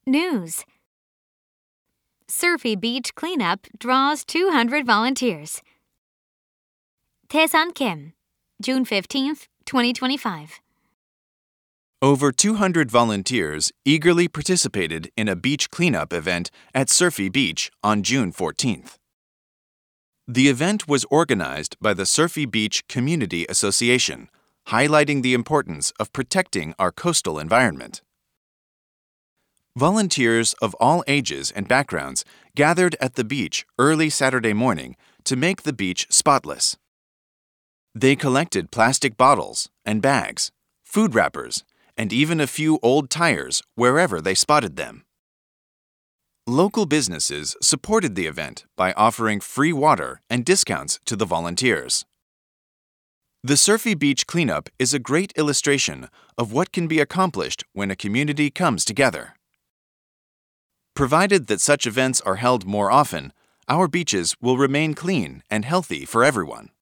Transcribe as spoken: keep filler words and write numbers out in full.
News. Surfy Beach cleanup draws two hundred volunteers. Taesan Kim, June fifteenth, twenty twenty-five. Over two hundred volunteers eagerly participated in a beach cleanup event at Surfy Beach on June fourteenth. The event was organized by the Surfy Beach Community Association, highlighting the importance of protecting our coastal environment. Volunteers of all ages and backgrounds gathered at the beach early Saturday morning to make the beach spotless. They collected plastic bottles and bags, food wrappers, and even a few old tires wherever they spotted them. Local businesses supported the event by offering free water and discounts to the volunteers. The Surfy Beach cleanup is a great illustration of what can be accomplished when a community comes together. Provided that such events are held more often, our beaches will remain clean and healthy for everyone.